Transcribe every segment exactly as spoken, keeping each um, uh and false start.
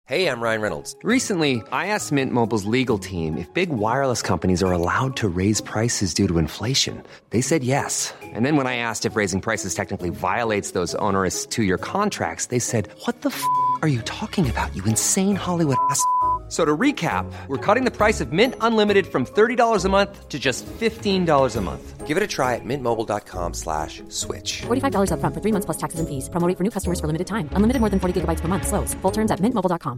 Hey, I'm Ryan Reynolds. Recently, I asked Mint Mobile's legal team if big wireless companies are allowed to raise prices due to inflation. They said yes. And then when I asked if raising prices technically violates those onerous two-year contracts, they said, what the f*** are you talking about, you insane Hollywood ass f- So to recap, we're cutting the price of Mint Unlimited from thirty dollars a month to just fifteen dollars a month. Give it a try at mintmobile.com slash switch. forty-five dollars up front for three months plus taxes and fees. Promo rate for new customers for limited time. Unlimited more than forty gigabytes per month. Slows full terms at mint mobile dot com.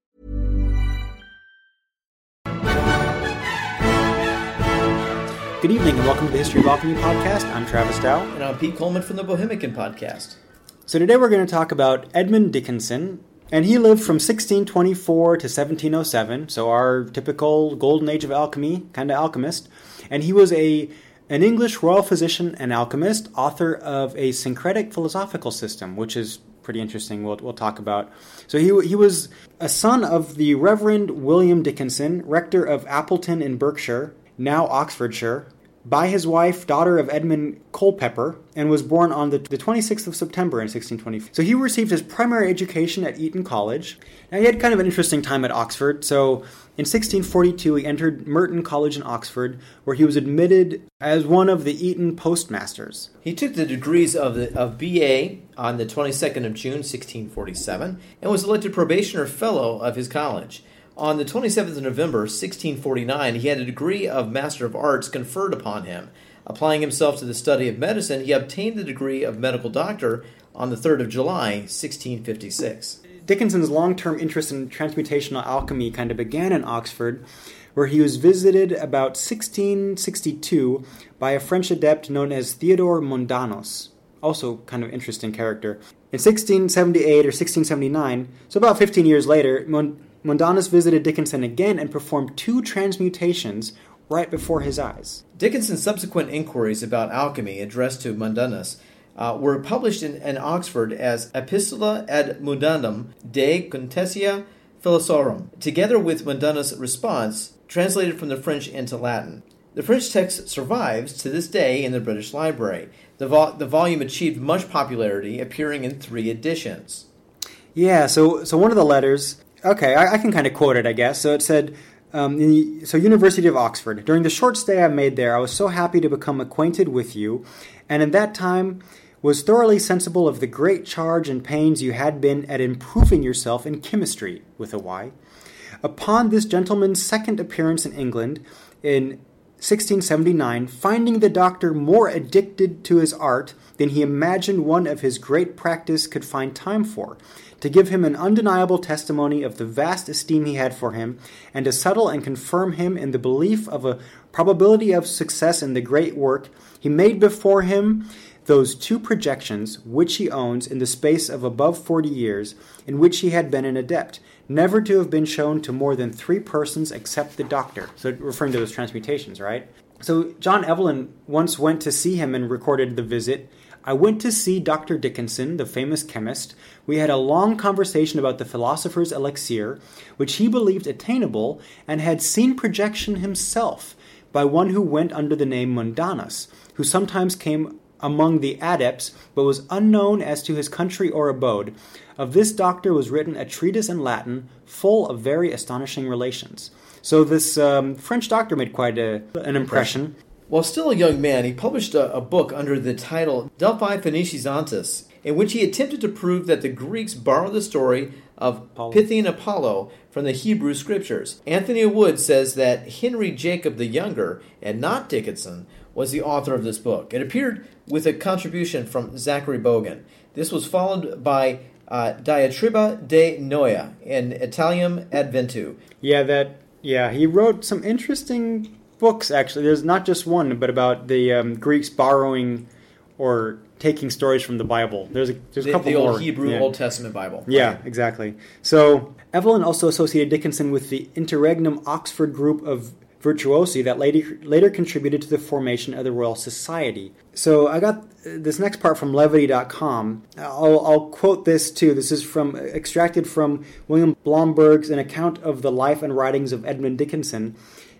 Good evening and welcome to the History of Alchemy podcast. I'm Travis Dow. And I'm Pete Coleman from the Bohemican podcast. So today we're going to talk about Edmund Dickinson, and he lived from sixteen twenty-four to seventeen oh seven, so our typical golden age of alchemy, kind of alchemist. And he was a an English royal physician and alchemist, author of a syncretic philosophical system, which is pretty interesting. We'll we'll talk about. So he he was a son of the Reverend William Dickinson, rector of Appleton in Berkshire, now Oxfordshire, by his wife, daughter of Edmund Culpeper, and was born on the, the twenty-sixth of September in sixteen twenty-four. So he received his primary education at Eton College. Now he had kind of an interesting time at Oxford. So in sixteen forty-two, he entered Merton College in Oxford, where he was admitted as one of the Eton postmasters. He took the degrees of the of B A on the twenty-second of June, sixteen forty-seven, and was elected probationer fellow of his college. On the twenty-seventh of November, sixteen forty-nine, he had a degree of Master of Arts conferred upon him. Applying himself to the study of medicine, he obtained the degree of medical doctor on the third of July, sixteen fifty-six. Dickinson's long-term interest in transmutational alchemy kind of began in Oxford, where he was visited about sixteen sixty-two by a French adept known as Theodore Mundanos, also kind of interesting character. In sixteen seventy-eight or sixteen seventy-nine, so about fifteen years later, Mundanos visited Dickinson again and performed two transmutations right before his eyes. Dickinson's subsequent inquiries about alchemy addressed to Mundanos uh, were published in, in Oxford as Epistola ad Mundandum de Contestia Philosophorum, together with Mundanos' response, translated from the French into Latin. The French text survives to this day in the British Library. The, vo- the volume achieved much popularity, appearing in three editions. Yeah, so so one of the letters... Okay, I, I can kind of quote it, I guess. So it said, um, in the, so University of Oxford, during the short stay I made there, I was so happy to become acquainted with you, and in that time was thoroughly sensible of the great charge and pains you had been at improving yourself in chemistry, with a Y. Upon this gentleman's second appearance in England in sixteen seventy-nine, finding the doctor more addicted to his art than he imagined one of his great practice could find time for, to give him an undeniable testimony of the vast esteem he had for him, and to settle and confirm him in the belief of a probability of success in the great work, he made before him those two projections which he owns in the space of above forty years, in which he had been an adept, never to have been shown to more than three persons except the doctor. So referring to those transmutations, right? So John Evelyn once went to see him and recorded the visit. I went to see Doctor Dickinson, the famous chemist. We had a long conversation about the philosopher's elixir, which he believed attainable, and had seen projection himself by one who went under the name Mundanos, who sometimes came among the adepts, but was unknown as to his country or abode. Of this doctor was written a treatise in Latin, full of very astonishing relations. So this um, French doctor made quite a, an impression. While still a young man, he published a, a book under the title Delphi Phoeniciantes, in which he attempted to prove that the Greeks borrowed the story of Apollo. Pythian Apollo from the Hebrew Scriptures. Anthony Wood says that Henry Jacob the Younger, and not Dickinson, was the author of this book. It appeared with a contribution from Zachary Bogan. This was followed by uh, Diatriba de Noia in Italium Adventu. Yeah, that. Yeah, he wrote some interesting books, actually. There's not just one, but about the um, Greeks borrowing or taking stories from the Bible. There's a, there's a the, couple the more. old Hebrew yeah. Old Testament Bible. Yeah, right. exactly. So Evelyn also associated Dickinson with the Interregnum Oxford group of virtuosi that later, later contributed to the formation of the Royal Society. So I got this next part from levity dot com. I'll, I'll quote this too. This is from extracted from William Blomberg's An Account of the Life and Writings of Edmund Dickinson.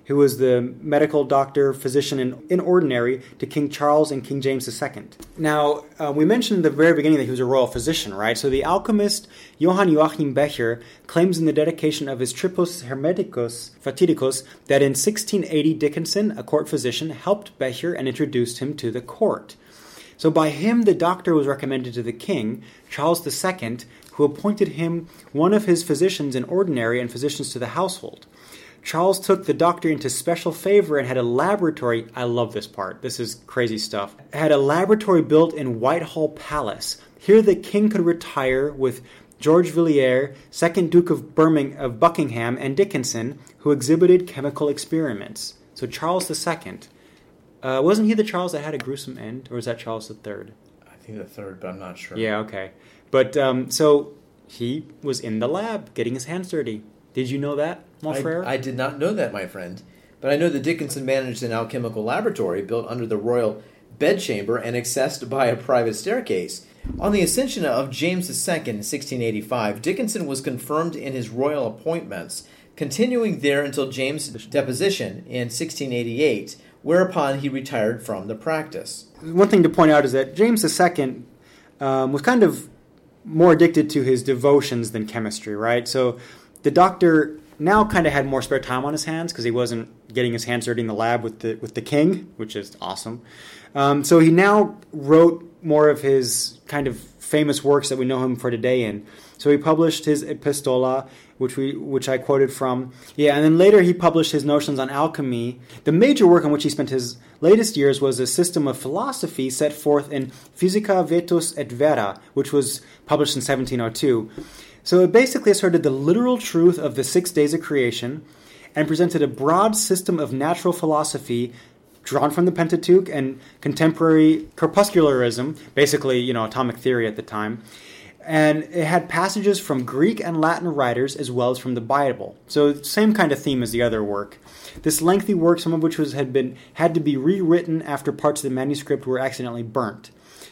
who was the medical doctor, physician in, in ordinary to King Charles and King James the Second. Now, uh, we mentioned at the very beginning that he was a royal physician, right? So the alchemist Johann Joachim Becher claims in the dedication of his Tripos Hermeticus Fatidicus that in sixteen eighty Dickinson, a court physician, helped Becher and introduced him to the court. So by him, the doctor was recommended to the king, Charles the Second, who appointed him one of his physicians in ordinary and physicians to the household. Charles took the doctor into special favor and had a laboratory. I love this part. This is crazy stuff. Had a laboratory built in Whitehall Palace. Here the king could retire with George Villiers, second Duke of Birmingham of Buckingham, and Dickinson, who exhibited chemical experiments. So Charles the Second. Uh, wasn't he the Charles that had a gruesome end, or was that Charles the Third? I think the third, but I'm not sure. Yeah, okay. But, um, so, he was in the lab, getting his hands dirty. Did you know that, mon frere? I, I did not know that, my friend. But I know that Dickinson managed an alchemical laboratory built under the royal bedchamber and accessed by a private staircase. On the ascension of James the Second in sixteen eighty-five, Dickinson was confirmed in his royal appointments, continuing there until James' deposition in sixteen eighty-eight, whereupon he retired from the practice. One thing to point out is that James the Second um, was kind of more addicted to his devotions than chemistry, right? So the doctor now kind of had more spare time on his hands because he wasn't getting his hands dirty in the lab with the with the king, which is awesome. Um, so he now wrote more of his kind of famous works that we know him for today in. So he published his Epistola, which we which I quoted from. Yeah, and then later he published his notions on alchemy. The major work on which he spent his latest years was a system of philosophy set forth in Physica Vetus et Vera, which was published in seventeen oh two. So it basically asserted the literal truth of the six days of creation and presented a broad system of natural philosophy drawn from the Pentateuch and contemporary corpuscularism, basically, you know, atomic theory at the time. And it had passages from Greek and Latin writers as well as from the Bible. So same kind of theme as the other work. This lengthy work, some of which was had been had to be rewritten after parts of the manuscript were accidentally burnt.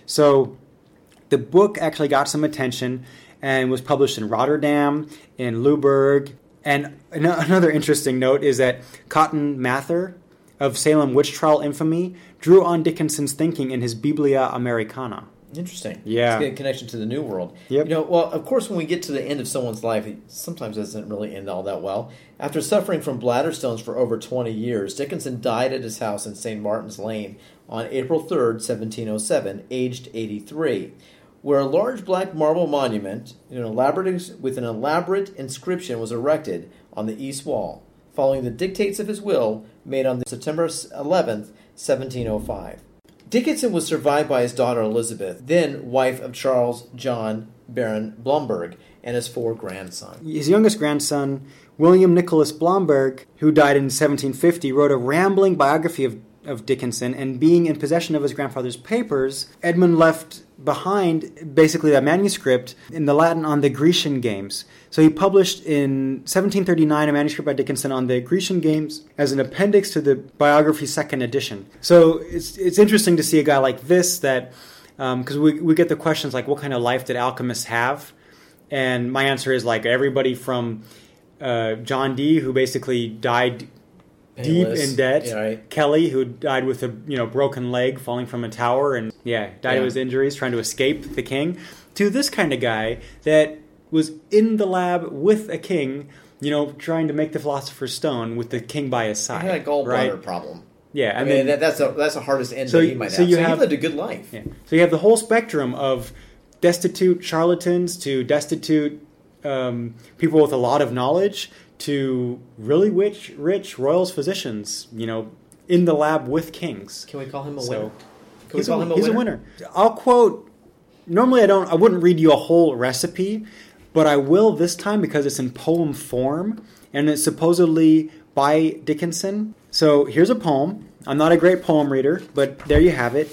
So the book actually got some attention and was published in Rotterdam, in Luberg. And another interesting note is that Cotton Mather of Salem witch trial infamy drew on Dickinson's thinking in his Biblia Americana. Interesting. Yeah. It's a connection to the New World. Yep. You know, well, of course, when we get to the end of someone's life, it sometimes doesn't really end all that well. After suffering from bladder stones for over twenty years, Dickinson died at his house in Saint Martin's Lane on April third, seventeen oh seven, aged eighty-three, where a large black marble monument an elaborate, with an elaborate inscription was erected on the east wall, following the dictates of his will made on September eleventh, seventeen oh five. Dickinson was survived by his daughter Elizabeth, then wife of Charles John Baron Blomberg, and his four grandsons. His youngest grandson, William Nicholas Blomberg, who died in seventeen fifty, wrote a rambling biography of, of Dickinson, and being in possession of his grandfather's papers, Edmund left behind basically a manuscript in the Latin on the Grecian games. So he published in seventeen thirty-nine a manuscript by Dickinson on the Grecian games as an appendix to the biography's second edition. So it's it's interesting to see a guy like this that, because um, we, we get the questions like, what kind of life did alchemists have? And my answer is like everybody from uh, John Dee, who basically died deep in debt. Yeah, right. Kelly, who died with a you know broken leg falling from a tower and yeah died Yeah. of his injuries trying to escape the king. To this kind of guy that was in the lab with a king, you know, trying to make the Philosopher's Stone with the king by his side. He had a gallbladder right? problem. Yeah, I and mean, then that, that's, a, that's the hardest end So that you- he might so have. you So have- he lived a good life. yeah. So you have the whole spectrum of destitute charlatans to destitute um, people with a lot of knowledge to really rich, rich royals physicians, you know, in the lab with kings. Can we call him a So, winner? Can He's, we call a, him a he's winner? a winner. I'll quote. Normally, I don't. I wouldn't read you a whole recipe, but I will this time because it's in poem form and it's supposedly by Dickinson. So here's a poem. I'm not a great poem reader, but there you have it.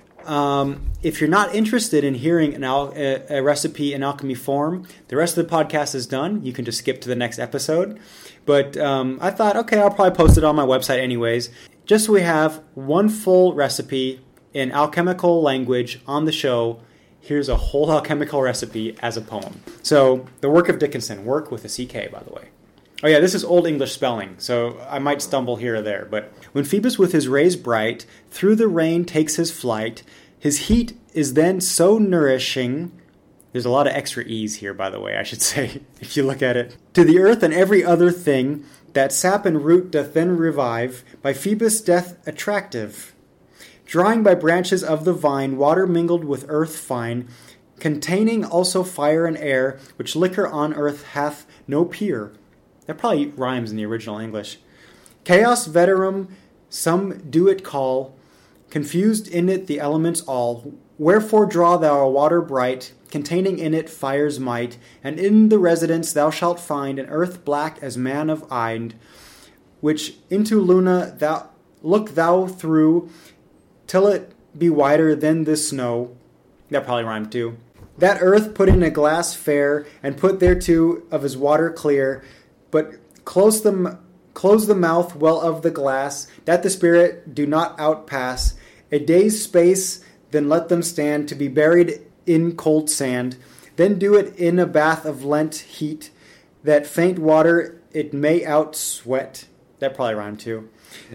Um, if you're not interested in hearing an al- a, a recipe in alchemy form, the rest of the podcast is done. You can just skip to the next episode. But um, I thought, okay, I'll probably post it on my website anyways. Just so we have one full recipe in alchemical language on the show. Here's a whole alchemical recipe as a poem. So, the work of Dickinson, work with a C K, by the way. Oh yeah, this is Old English spelling, so I might stumble here or there. But when Phoebus with his rays bright through the rain takes his flight, his heat is then so nourishing. There's a lot of extra E's here, by the way, I should say, if you look at it. To the earth and every other thing, that sap and root doth then revive, by Phoebus' death attractive. Drawing by branches of the vine, water mingled with earth fine, containing also fire and air, which liquor on earth hath no peer. That probably rhymes in the original English. Chaos veterum, some do it call, confused in it the elements all. Wherefore draw thou a water bright, containing in it fire's might, and in the residence thou shalt find an earth black as man of Ind, which into Luna thou look thou through, till it be wider than the snow. That probably rhymed too. That earth put in a glass fair, and put thereto of his water clear, but close the, close the mouth well of the glass, that the spirit do not outpass. A day's space, then let them stand, to be buried in cold sand. Then do it in a bath of Lent heat, that faint water it may outsweat. That probably rhymed too.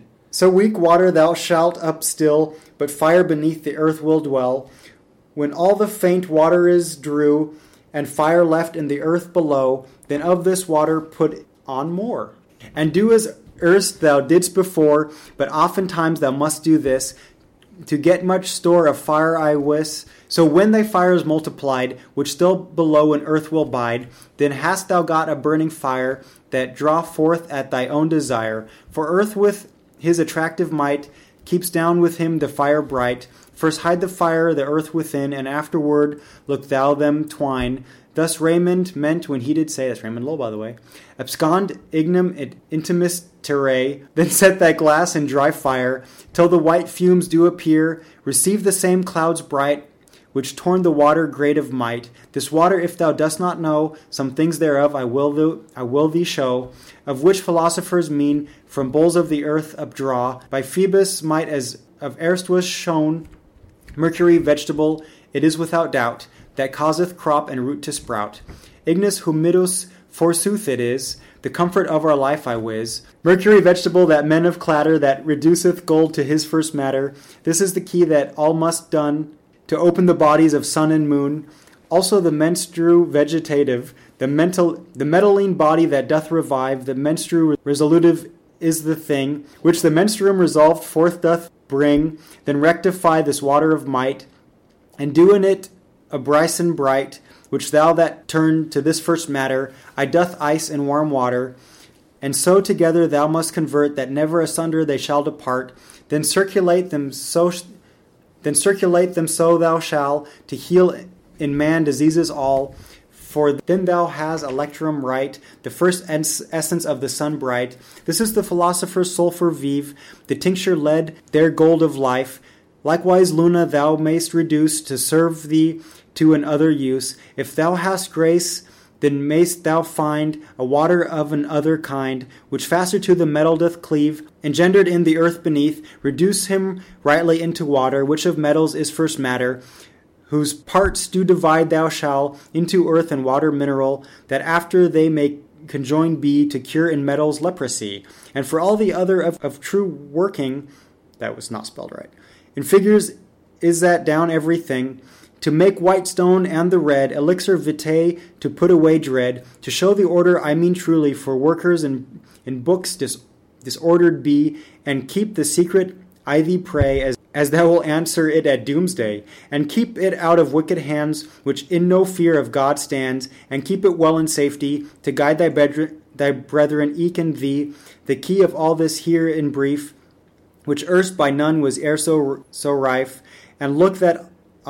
So weak water thou shalt up still, but fire beneath the earth will dwell. When all the faint water is drew, and fire left in the earth below, then of this water put on more. And do as erst thou didst before, but oftentimes thou must do this, to get much store of fire I wis. So when thy fire is multiplied, which still below in earth will bide, then hast thou got a burning fire, that draw forth at thy own desire. For earth with his attractive might keeps down with him the fire bright. First hide the fire, the earth within, and afterward look thou them twine. Thus Raymond meant when he did say, that's Raymond Lull, by the way, abscond ignem et intimis terrae, then set that glass in dry fire, till the white fumes do appear, receive the same clouds bright, which torn the water great of might. This water, if thou dost not know, some things thereof I will, thee, I will thee show, of which philosophers mean from bowls of the earth updraw, by Phoebus' might as of erst was shown, Mercury vegetable, it is without doubt, that causeth crop and root to sprout. Ignis humidus, forsooth it is, the comfort of our life I wis. Mercury vegetable, that men of clatter, that reduceth gold to his first matter. This is the key that all must done, to open the bodies of sun and moon. Also the menstru vegetative, the mental, the metalline body that doth revive. The menstru resolutive is the thing, which the menstruum resolved forth doth bring. Then rectify this water of might, and do in it a brison bright, which thou that turn to this first matter, I doth ice in warm water, and so together thou must convert, that never asunder they shall depart. Then circulate them so, then circulate them so thou shall, to heal in man diseases all. For then thou has electrum right, the first ens- essence of the sun bright. This is the philosopher's sulphur vive, the tincture lead, their gold of life. Likewise, Luna, thou mayst reduce to serve thee to an other use. If thou hast grace, then mayst thou find a water of an other kind, which faster to the metal doth cleave, engendered in the earth beneath. Reduce him rightly into water, which of metals is first matter, whose parts do divide thou shall into earth and water mineral, that after they may conjoin be to cure in metals leprosy. And for all the other of, of true working, that was not spelled right, in figures is that down everything, to make white stone and the red, elixir vitae, to put away dread, to show the order I mean truly, for workers in, in books dis, disordered be, and keep the secret I thee pray, as, as thou will answer it at doomsday, and keep it out of wicked hands, which in no fear of God stands, and keep it well in safety, to guide thy, bedre, thy brethren eke and thee, the key of all this here in brief, which erst by none was e'er so, so rife, and look that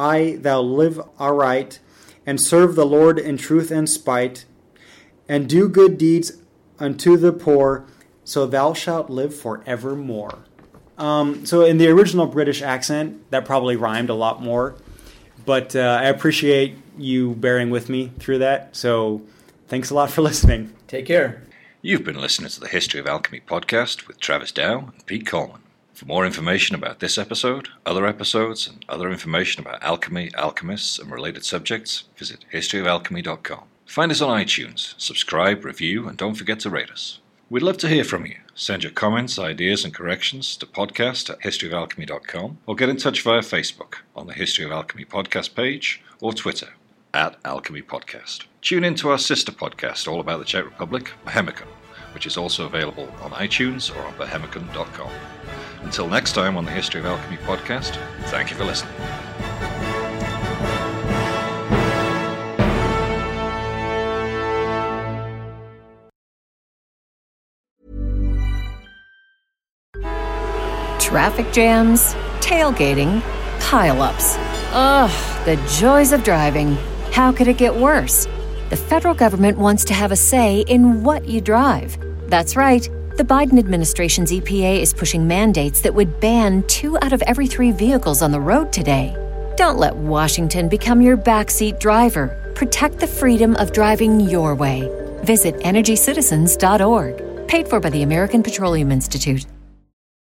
I thou live aright, and serve the Lord in truth and spite, and do good deeds unto the poor, so thou shalt live forevermore. Um, so in the original British accent, that probably rhymed a lot more, but uh, I appreciate you bearing with me through that, so thanks a lot for listening. Take care. You've been listening to the History of Alchemy podcast with Travis Dow and Pete Coleman. For more information about this episode, other episodes, and other information about alchemy, alchemists, and related subjects, visit history of alchemy dot com. Find us on iTunes, subscribe, review, and don't forget to rate us. We'd love to hear from you. Send your comments, ideas, and corrections to podcast at history of alchemy dot com or get in touch via Facebook on the History of Alchemy podcast page or Twitter at Alchemy Podcast. Tune in to our sister podcast all about the Czech Republic, Bohemicon, which is also available on iTunes or on bohemicon dot com. Until next time on the History of Alchemy podcast, thank you for listening. Traffic jams, tailgating, pile-ups. Ugh, the joys of driving. How could it get worse? The federal government wants to have a say in what you drive. That's right. The Biden administration's E P A is pushing mandates that would ban two out of every three vehicles on the road today. Don't let Washington become your backseat driver. Protect the freedom of driving your way. Visit energy citizens dot org. Paid for by the American Petroleum Institute.